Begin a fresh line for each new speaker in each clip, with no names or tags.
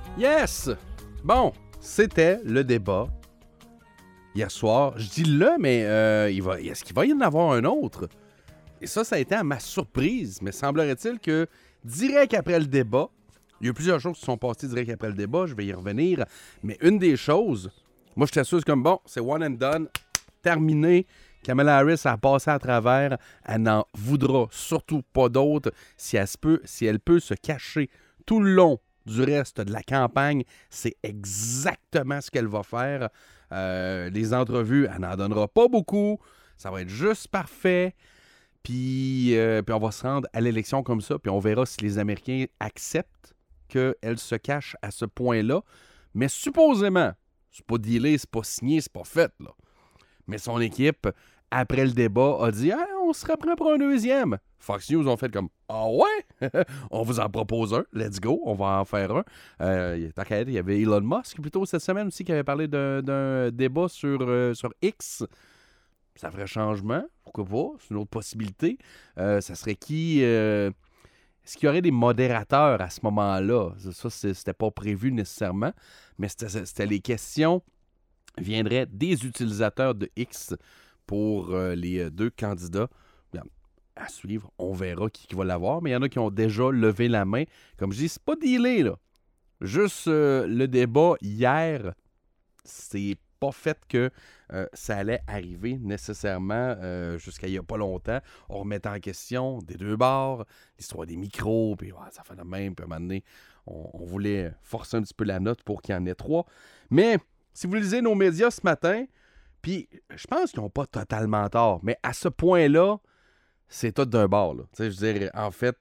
Yes! Bon, c'était le débat hier soir. Je dis le, mais est-ce qu'il va y en avoir un autre? Et ça a été à ma surprise, mais semblerait-il que direct après le débat, il y a eu plusieurs choses qui sont passées direct après le débat, je vais y revenir, mais une des choses, moi je t'assure comme bon, c'est one and done, terminé. Kamala Harris a passé à travers, elle n'en voudra surtout pas d'autres. Si elle peut se cacher tout le long du reste de la campagne, c'est exactement ce qu'elle va faire. Les entrevues, elle n'en donnera pas beaucoup. Ça va être juste parfait. Puis on va se rendre à l'élection comme ça. Puis on verra si les Américains acceptent qu'elle se cache à ce point-là. Mais supposément, c'est pas dealé, c'est pas signé, c'est pas fait, là. Mais son équipe, après le débat, a dit « on serait prêt pour un deuxième. » Fox News ont fait comme « Ah ouais? On vous en propose un. Let's go. On va en faire un. » T'inquiète, il y avait Elon Musk plutôt cette semaine aussi qui avait parlé d'un débat sur X. Ça ferait changement. Pourquoi pas? C'est une autre possibilité. Ça serait qui? Est-ce qu'il y aurait des modérateurs à ce moment-là? Ça, c'était pas prévu nécessairement. Mais c'était les questions viendraient des utilisateurs de X pour les deux candidats. Bien, à suivre, on verra qui va l'avoir, mais il y en a qui ont déjà levé la main. Comme je dis, c'est pas dealé, là. Juste le débat hier, c'est pas fait que ça allait arriver nécessairement jusqu'à il y a pas longtemps. On remettait en question des deux bords, l'histoire des micros, puis ça fait le même, puis à un moment donné, on voulait forcer un petit peu la note pour qu'il y en ait trois. Mais si vous lisez nos médias ce matin, puis je pense qu'ils n'ont pas totalement tort, mais à ce point-là, c'est tout d'un bord. Là. Je veux dire, en fait,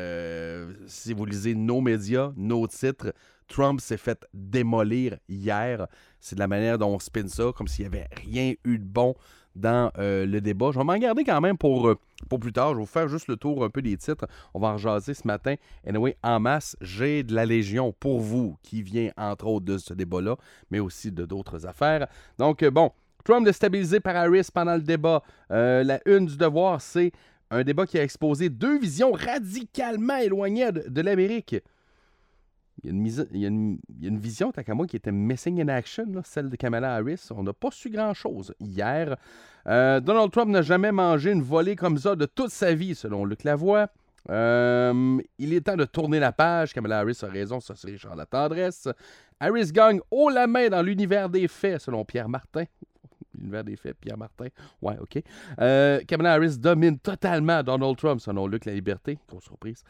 si vous lisez nos médias, nos titres, Trump s'est fait démolir hier. C'est de la manière dont on spin ça, comme s'il n'y avait rien eu de bon dans le débat. Je vais m'en garder quand même pour plus tard. Je vais vous faire juste le tour un peu des titres. On va en jaser ce matin. Anyway, en masse, j'ai de la Légion pour vous qui vient entre autres de ce débat-là, mais aussi de d'autres affaires. Donc, bon, Trump déstabilisé par Harris pendant le débat. La une du Devoir, c'est un débat qui a exposé deux visions radicalement éloignées de l'Amérique. Il y a une vision, tant qu'à moi, qui était missing in action, là, celle de Kamala Harris. On n'a pas su grand-chose hier. Donald Trump n'a jamais mangé une volée comme ça de toute sa vie, selon Luc Lavoie. Il est temps de tourner la page. Kamala Harris a raison, ça c'est Richard Latendresse. Harris gagne haut la main dans l'univers des faits, selon Pierre Martin. L'univers des faits, Pierre Martin. Ouais, OK. Kamala Harris domine totalement Donald Trump, selon Luc La Liberté. Grosse surprise.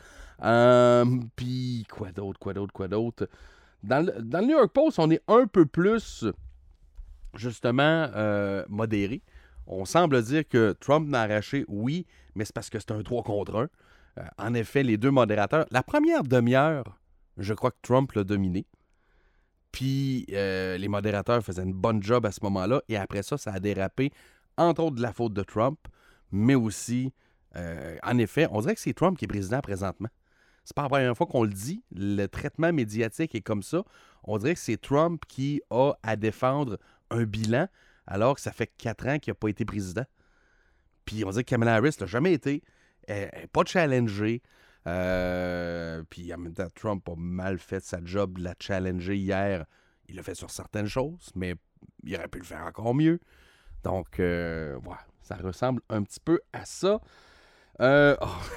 Puis, quoi d'autre? Dans le New York Post, on est un peu plus, justement, modéré. On semble dire que Trump n'a arraché, oui, mais c'est parce que c'est un 3 contre 1. En effet, les deux modérateurs, la première demi-heure, je crois que Trump l'a dominé. Puis les modérateurs faisaient une bonne job à ce moment-là. Et après ça, ça a dérapé, entre autres de la faute de Trump, mais aussi, en effet, on dirait que c'est Trump qui est président présentement. C'est pas la première fois qu'on le dit. Le traitement médiatique est comme ça. On dirait que c'est Trump qui a à défendre un bilan, alors que ça fait 4 ans qu'il n'a pas été président. Puis on dirait que Kamala Harris l'a jamais été. Elle n'est pas challengée. Puis en même temps, Trump a mal fait sa job de la challenger hier. Il l'a fait sur certaines choses, mais il aurait pu le faire encore mieux. Donc, voilà, ça ressemble un petit peu à ça. Moi,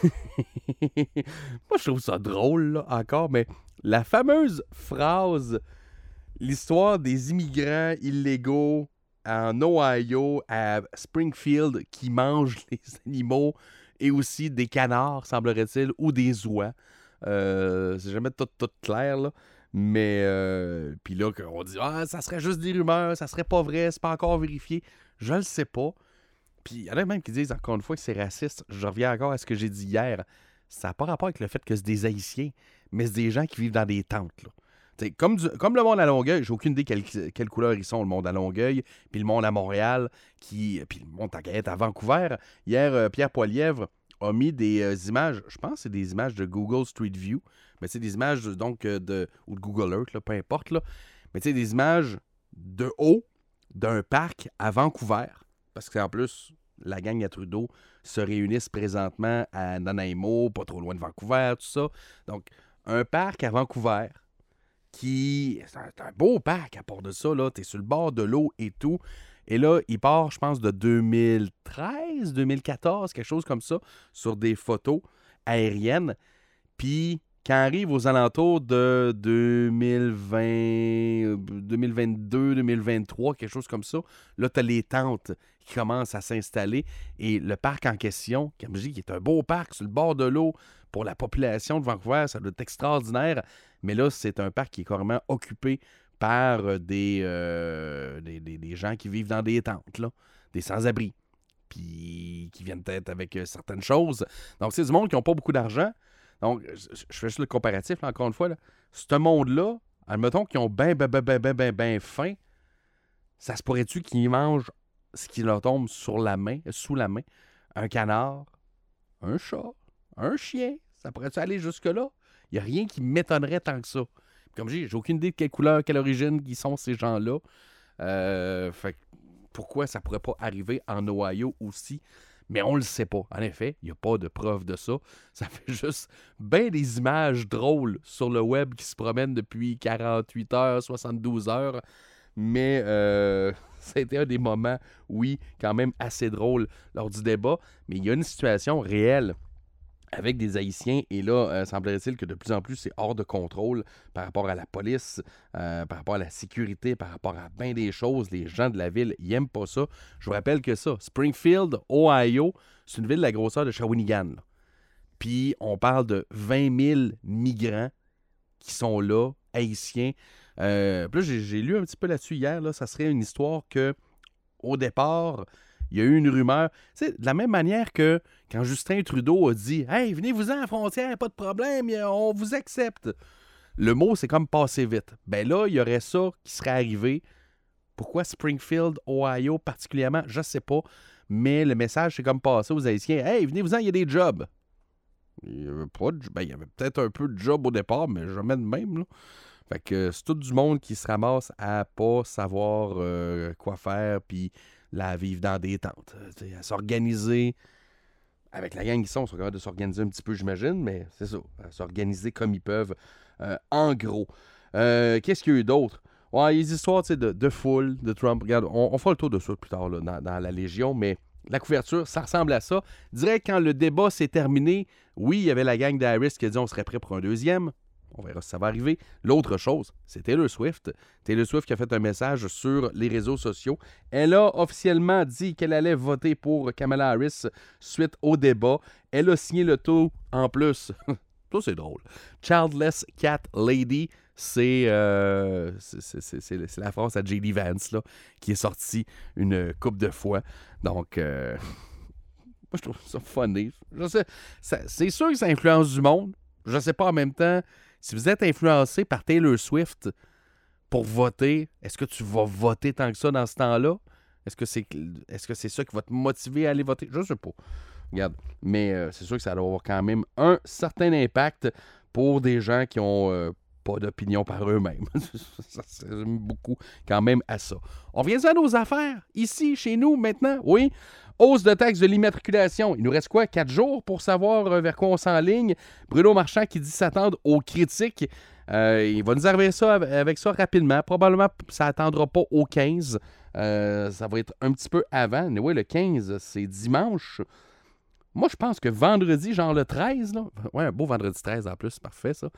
je trouve ça drôle, là, encore, mais la fameuse phrase, l'histoire des immigrants illégaux en Ohio, à Springfield, qui mangent les animaux et aussi des canards, semblerait-il, ou des oies. C'est jamais tout clair, là. Mais, puis là, on dit, ça serait juste des rumeurs, ça serait pas vrai, c'est pas encore vérifié. Je le sais pas. Puis il y en a même qui disent, encore une fois, que c'est raciste. Je reviens encore à ce que j'ai dit hier. Ça n'a pas rapport avec le fait que c'est des Haïtiens, mais c'est des gens qui vivent dans des tentes, là. Comme le monde à Longueuil, j'ai aucune idée quelle couleur ils sont, le monde à Longueuil, puis le monde à Montréal, puis le monde à Vancouver. Hier, Pierre Poilievre a mis des images, je pense que c'est des images de Google Street View, mais c'est des images donc ou de Google Earth, là, peu importe, là. Mais tu sais, des images de haut d'un parc à Vancouver, parce qu'en plus, la gang à Trudeau se réunissent présentement à Nanaimo, pas trop loin de Vancouver, tout ça. Donc, un parc à Vancouver C'est un beau parc à part de ça, là. T'es sur le bord de l'eau et tout. Et là, il part, je pense, de 2013, 2014, quelque chose comme ça, sur des photos aériennes. Puis, quand arrive aux alentours de 2020, 2022, 2023, quelque chose comme ça, là, tu as les tentes qui commencent à s'installer. Et le parc en question, comme je dis, qui est un beau parc sur le bord de l'eau pour la population de Vancouver, ça doit être extraordinaire. Mais là, c'est un parc qui est carrément occupé par des gens qui vivent dans des tentes, là, des sans-abri, puis qui viennent peut-être avec certaines choses. Donc, c'est du monde qui n'ont pas beaucoup d'argent. Donc, je fais juste le comparatif, là, encore une fois. Là. Ce monde-là, admettons qu'ils ont ben faim, ça se pourrait-tu qu'ils mangent ce qui leur tombe sous la main, un canard, un chat, un chien, ça pourrait-tu aller jusque-là? Il n'y a rien qui m'étonnerait tant que ça. Comme je dis, j'ai aucune idée de quelle couleur, quelle origine qui sont ces gens-là. Fait que pourquoi ça pourrait pas arriver en Ohio aussi? Mais on le sait pas. En effet, il n'y a pas de preuve de ça. Ça fait juste bien des images drôles sur le web qui se promènent depuis 48 heures, 72 heures. Mais ça a été un des moments, oui, quand même assez drôle lors du débat. Mais il y a une situation réelle avec des Haïtiens, et là, semblerait-il que de plus en plus, c'est hors de contrôle par rapport à la police, par rapport à la sécurité, par rapport à bien des choses. Les gens de la ville, ils n'aiment pas ça. Je vous rappelle que ça, Springfield, Ohio, c'est une ville de la grosseur de Shawinigan. Puis, on parle de 20 000 migrants qui sont là, Haïtiens. Puis là, j'ai lu un petit peu là-dessus hier, là, ça serait une histoire que, au départ, il y a eu une rumeur. Tu sais, de la même manière que quand Justin Trudeau a dit « Hey, venez-vous-en à la frontière, pas de problème, on vous accepte. » Le mot, c'est comme passé vite. Ben là, il y aurait ça qui serait arrivé. Pourquoi Springfield, Ohio particulièrement? Je ne sais pas. Mais le message, c'est comme passé aux Haïtiens. « Hey, venez-vous-en, il y a des jobs. » Il y avait pas de... Ben, il y avait peut-être un peu de job au départ, mais jamais de même, là. Fait que c'est tout du monde qui se ramasse à pas savoir quoi faire, puis là, à vivre dans des tentes, à s'organiser. Avec la gang qui sont capables de s'organiser un petit peu, j'imagine, mais c'est ça, à s'organiser comme ils peuvent, en gros. Qu'est-ce qu'il y a eu d'autre? Ouais, les histoires de foule, de Trump. Regarde, on fera le tour de ça plus tard là, dans la Légion, mais la couverture, ça ressemble à ça. Je dirais que quand le débat s'est terminé, oui, il y avait la gang d'Harris qui a dit on serait prêt pour un deuxième. On verra si ça va arriver. L'autre chose, c'est Taylor Swift. Taylor Swift qui a fait un message sur les réseaux sociaux. Elle a officiellement dit qu'elle allait voter pour Kamala Harris suite au débat. Elle a signé le tout en plus. Ça, c'est drôle. Childless Cat Lady, c'est la phrase à J.D. Vance là, qui est sortie une couple de fois. Donc, moi, je trouve ça funny. Je sais, c'est sûr que ça influence du monde. Je ne sais pas en même temps. Si vous êtes influencé par Taylor Swift pour voter, est-ce que tu vas voter tant que ça dans ce temps-là? Est-ce que c'est ça qui va te motiver à aller voter? Je ne sais pas. Regarde. Mais c'est sûr que ça doit avoir quand même un certain impact pour des gens qui n'ont pas d'opinion par eux-mêmes. Ça se résume beaucoup quand même à ça. On revient à nos affaires. Ici, chez nous, maintenant. Oui. Hausse de taxe de l'immatriculation. Il nous reste quoi? 4 jours pour savoir vers quoi on s'enligne. Bruno Marchand qui dit s'attendre aux critiques. Il va nous arriver ça avec ça rapidement. Probablement, ça n'attendra pas au 15. Ça va être un petit peu avant. Mais oui, le 15, c'est dimanche. Moi, je pense que vendredi, genre le 13, là. Ouais, un beau vendredi 13 en plus, c'est parfait ça.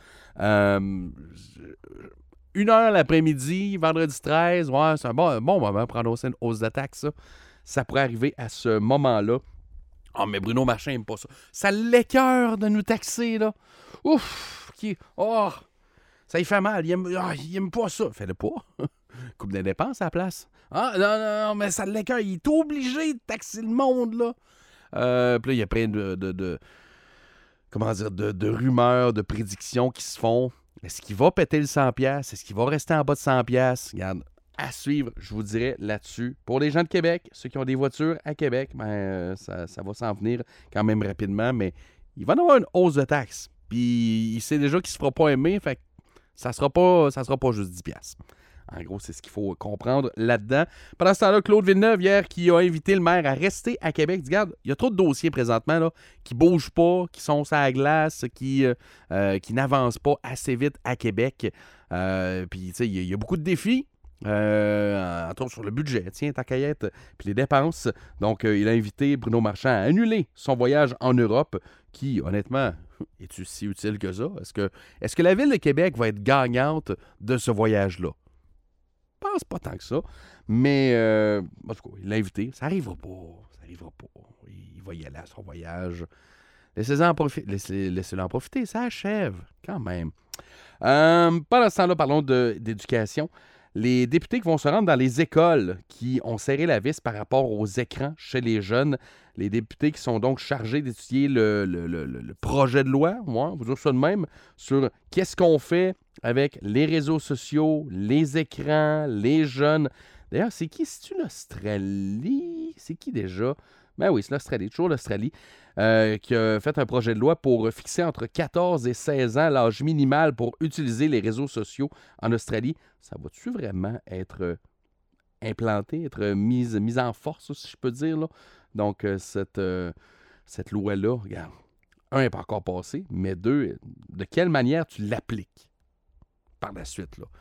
1h l'après-midi, vendredi 13, ouais, c'est un bon moment pour annoncer une hausse de taxe, ça. Ça pourrait arriver à ce moment-là. Ah, mais Bruno Marchand n'aime pas ça. Ça l'écœure de nous taxer, là. Ouf! Ça y fait mal. Il aime pas ça. Fais-le pas. Coupe des dépenses à la place. Ah, non, mais ça l'écœure. Il est obligé de taxer le monde, là. Puis là, il y a plein de rumeurs, de prédictions qui se font. Est-ce qu'il va péter le 100$? Est-ce qu'il va rester en bas de 100$? Regarde, à suivre, je vous dirais là-dessus. Pour les gens de Québec, ceux qui ont des voitures à Québec, ça va s'en venir quand même rapidement, mais il va y avoir une hausse de taxes. Puis il sait déjà qu'il ne se fera pas aimer, fait que ça sera pas juste 10$. En gros, c'est ce qu'il faut comprendre là-dedans. Pendant ce temps-là, Claude Villeneuve, hier, qui a invité le maire à rester à Québec, dit, regarde, il y a trop de dossiers présentement là, qui ne bougent pas, qui sont sur la glace, qui n'avancent pas assez vite à Québec. Puis, tu sais, il y a beaucoup de défis. Entre autres sur le budget, tiens, ta caillette, puis les dépenses. Donc, il a invité Bruno Marchand à annuler son voyage en Europe, qui, honnêtement, est-tu si utile que ça? Est-ce que la Ville de Québec va être gagnante de ce voyage-là? Je pense pas tant que ça, mais en tout cas, il l'a invité. Ça n'arrivera pas. Il va y aller à son voyage. Laissez-le en profiter, ça achève quand même. Pendant ce temps-là, parlons d'éducation. Les députés qui vont se rendre dans les écoles qui ont serré la vis par rapport aux écrans chez les jeunes, les députés qui sont donc chargés d'étudier le projet de loi, moi, on va dire ça de même, sur qu'est-ce qu'on fait avec les réseaux sociaux, les écrans, les jeunes. D'ailleurs, c'est qui? C'est-tu l'Australie? C'est qui déjà? Ben oui, c'est l'Australie, toujours l'Australie, qui a fait un projet de loi pour fixer entre 14 et 16 ans l'âge minimal pour utiliser les réseaux sociaux en Australie. Ça va-tu vraiment être implanté, être mise en force, si je peux dire, là? Donc, cette loi-là, regarde, un, n'est pas encore passé, mais deux, de quelle manière tu l'appliques par la suite, là?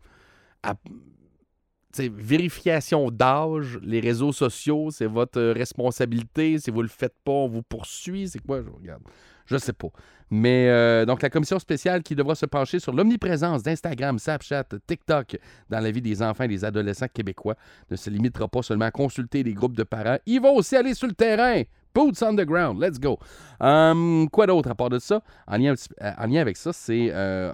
Vérification d'âge, les réseaux sociaux, c'est votre responsabilité. Si vous le faites pas, on vous poursuit. C'est quoi? Je regarde. Je sais pas. Mais donc, la commission spéciale qui devra se pencher sur l'omniprésence d'Instagram, Snapchat, TikTok dans la vie des enfants et des adolescents québécois ne se limitera pas seulement à consulter des groupes de parents. Ils vont aussi aller sur le terrain. Boots on the ground. Let's go. Quoi d'autre à part de ça? En lien avec ça, c'est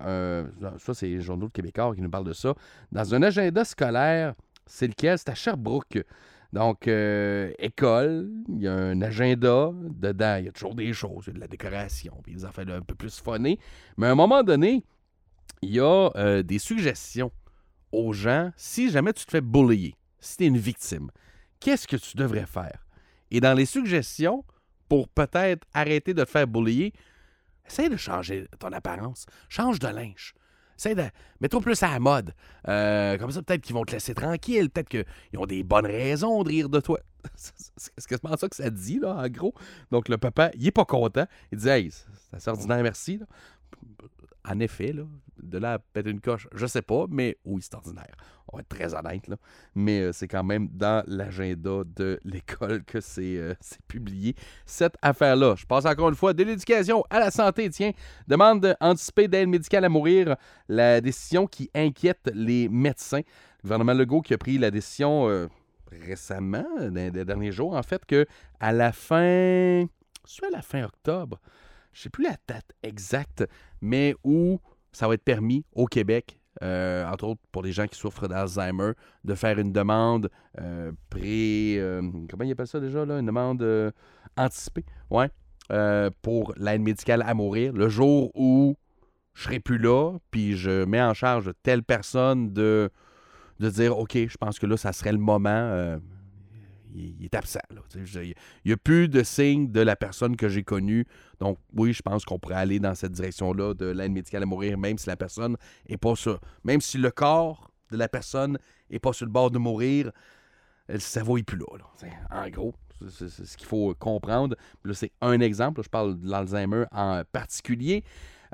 les journaux de Québécois qui nous parlent de ça. Dans un agenda scolaire, c'est lequel? C'est à Sherbrooke. Donc, école, il y a un agenda. Dedans, il y a toujours des choses. Il y a de la décoration, puis des affaires un peu plus funnées. Mais à un moment donné, il y a des suggestions aux gens. Si jamais tu te fais bullier, si tu es une victime, qu'est-ce que tu devrais faire? Et dans les suggestions, pour peut-être arrêter de te faire bullier, essaye de changer ton apparence. Change de linge. Mets-toi plus à la mode. Comme ça, peut-être qu'ils vont te laisser tranquille. Peut-être qu'ils ont des bonnes raisons de rire de toi. C'est quasiment ça que ça dit, là, en gros. Donc, le papa, il est pas content. Il dit « Hey, c'est assez ordinaire, merci. » En effet, là, de là à péter une coche, je sais pas, mais oui, c'est ordinaire. On va être très honnête, là. Mais c'est quand même dans l'agenda de l'école que c'est publié, cette affaire-là. Je passe encore une fois de l'éducation à la santé. Tiens, demande anticipée d'aide médicale à mourir, la décision qui inquiète les médecins. Le gouvernement Legault qui a pris la décision récemment, dans les derniers jours, en fait, que à la fin octobre, je ne sais plus la date exacte, mais où ça va être permis au Québec, entre autres pour les gens qui souffrent d'Alzheimer, de faire une demande comment ils appellent ça déjà, là? Une demande anticipée, ouais, pour l'aide médicale à mourir, le jour où je ne serai plus là, puis je mets en charge de telle personne de dire, OK, je pense que là, ça serait le moment... il est absent. Là. Il n'y a plus de signe de la personne que j'ai connue. Donc, oui, je pense qu'on pourrait aller dans cette direction-là de l'aide médicale à mourir, même si la personne n'est pas sur... Même si le corps de la personne n'est pas sur le bord de mourir, le cerveau n'est plus là. En gros, c'est ce qu'il faut comprendre. Puis là, c'est un exemple. Là, je parle de l'Alzheimer en particulier.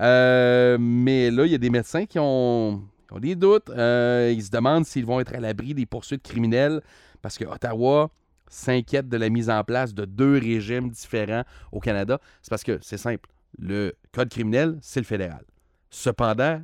Mais là, il y a des médecins qui ont des doutes. Ils se demandent s'ils vont être à l'abri des poursuites criminelles parce que Ottawa s'inquiète de la mise en place de 2 régimes différents au Canada. C'est parce que c'est simple. Le code criminel, c'est le fédéral. Cependant,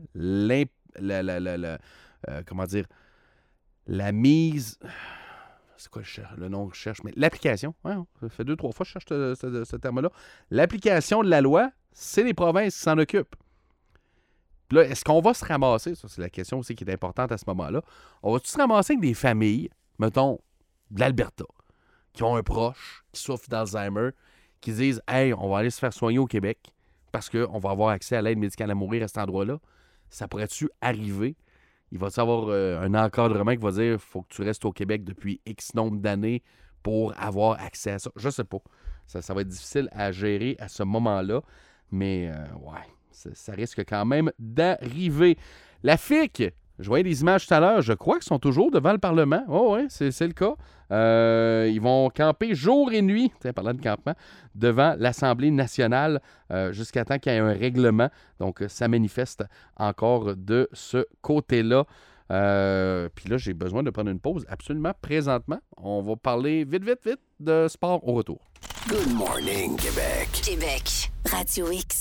la mise... C'est quoi le nom que je cherche? Mais l'application. Ouais, ça fait 2-3 fois que je cherche ce terme-là. L'application de la loi, c'est les provinces qui s'en occupent. Puis là, est-ce qu'on va se ramasser? Ça, c'est la question aussi qui est importante à ce moment-là. On va-tu se ramasser avec des familles, mettons, de l'Alberta, qui ont un proche qui souffre d'Alzheimer, qui disent « Hey, on va aller se faire soigner au Québec parce qu'on va avoir accès à l'aide médicale à mourir à cet endroit-là. » Ça pourrait-tu arriver? Il va-tu avoir un encadrement qui va dire « Faut que tu restes au Québec depuis X nombre d'années pour avoir accès à ça. » Je sais pas. Ça va être difficile à gérer à ce moment-là. Mais, ouais, ça risque quand même d'arriver. La FIC Je voyais des images tout à l'heure. Je crois qu'ils sont toujours devant le Parlement. Oh oui, c'est le cas. Ils vont camper jour et nuit, parlant de campement, devant l'Assemblée nationale jusqu'à temps qu'il y ait un règlement. Donc, ça manifeste encore de ce côté-là. Puis là, j'ai besoin de prendre une pause absolument présentement. On va parler vite de sport au retour.
Good morning, Québec.
Québec, Radio X.